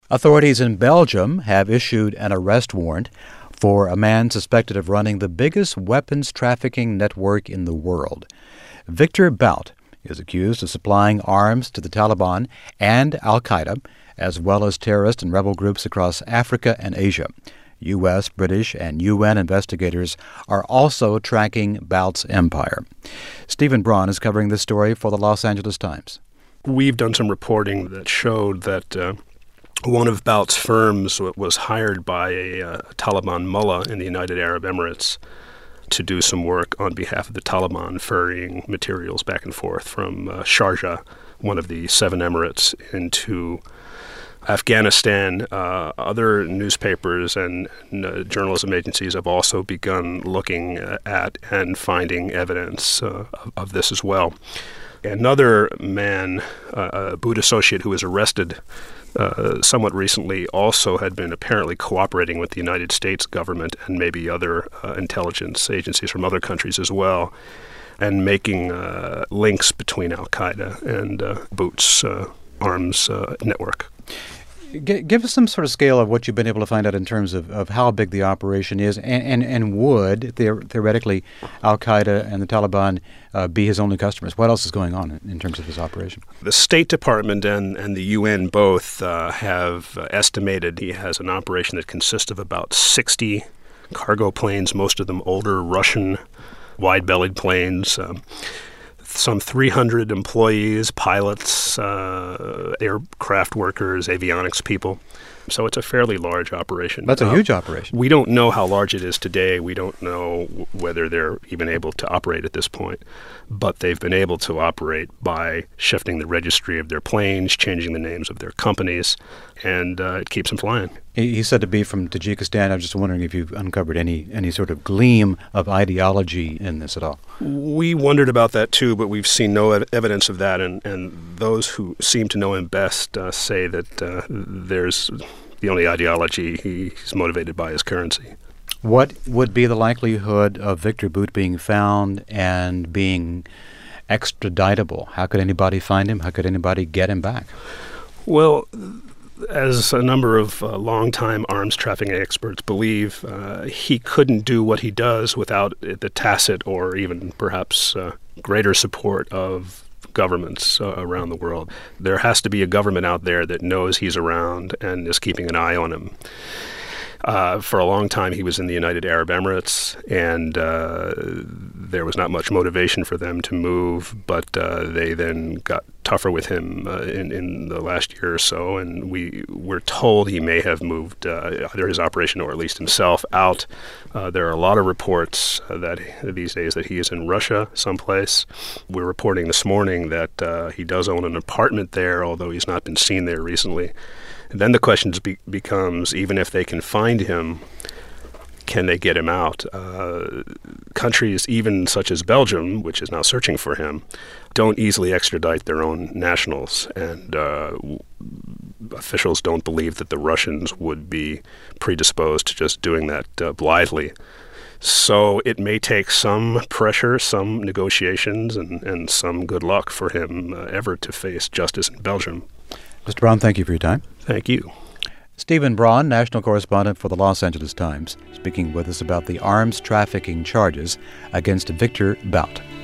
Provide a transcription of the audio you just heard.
Authorities in Belgium have issued an arrest warrant for a man suspected of running the biggest weapons trafficking network in the world. Victor Bout is accused of supplying arms to the Taliban and al-Qaeda, as well as terrorist and rebel groups across Africa and Asia. U.S., British, and UN investigators are also tracking Bout's empire. Stephen Braun is covering this story for the Los Angeles Times. We've done some reporting that showed that one of Bout's firms was hired by a Taliban mullah in the United Arab Emirates to do some work on behalf of the Taliban, ferrying materials back and forth from Sharjah, one of the 7 emirates, into Afghanistan. Other newspapers and journalism agencies have also begun looking at and finding evidence of this as well. Another man, a Bout associate who was arrested somewhat recently, also had been apparently cooperating with the United States government and maybe other intelligence agencies from other countries as well, and making links between al-Qaeda and Bout's arms network. Give us some sort of scale of what you've been able to find out in terms of how big the operation is, and would, theoretically, al-Qaeda and the Taliban be his only customers? What else is going on in terms of his operation? The State Department and the UN both have estimated he has an operation that consists of about 60 cargo planes, most of them older Russian wide-bellied planes, some 300 employees, pilots, aircraft workers, avionics people. So it's a fairly large operation. That's a huge operation. We don't know how large it is today. We don't know whether they're even able to operate at this point. But they've been able to operate by shifting the registry of their planes, changing the names of their companies, and it keeps them flying. He's said to be from Tajikistan. I'm just wondering if you've uncovered any sort of gleam of ideology in this at all. We wondered about that too, but we've seen no evidence of that, and those who seem to know him best say that there's the only ideology he's motivated by is currency. What would be the likelihood of Victor Bout being found and being extraditable? How could anybody find him? How could anybody get him back? Well, as a number of longtime arms trafficking experts believe, he couldn't do what he does without the tacit or even perhaps greater support of governments around the world. There has to be a government out there that knows he's around and is keeping an eye on him. For a long time, he was in the United Arab Emirates, and there was not much motivation for them to move, but they then got tougher with him in the last year or so, and we were told he may have moved either his operation or at least himself out. There are a lot of reports that these days that he is in Russia someplace. We're reporting this morning that he does own an apartment there, although he's not been seen there recently. And then the question becomes, even if they can find him, can they get him out? Countries, even such as Belgium, which is now searching for him, don't easily extradite their own nationals. And officials don't believe that the Russians would be predisposed to just doing that blithely. So it may take some pressure, some negotiations, and some good luck for him ever to face justice in Belgium. Mr. Braun, thank you for your time. Thank you. Stephen Braun, national correspondent for the Los Angeles Times, speaking with us about the arms trafficking charges against Victor Bout.